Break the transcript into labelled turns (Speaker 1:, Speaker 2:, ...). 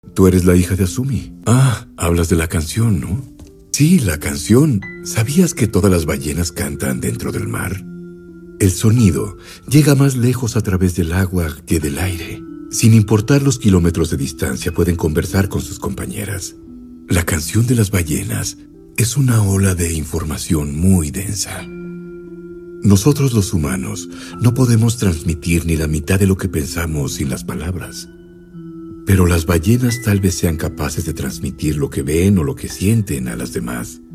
Speaker 1: Tú eres la hija de Asumi. Ah, hablas de la canción, ¿no? Sí, la canción. ¿Sabías que todas las ballenas cantan dentro del mar? El sonido llega más lejos a través del agua que del aire. Sin importar los kilómetros de distancia, pueden conversar con sus compañeras. La canción de las ballenas es una ola de información muy densa. Nosotros los humanos no podemos transmitir ni la mitad de lo que pensamos sin las palabras. Pero las ballenas tal vez sean capaces de transmitir lo que ven o lo que sienten a las demás.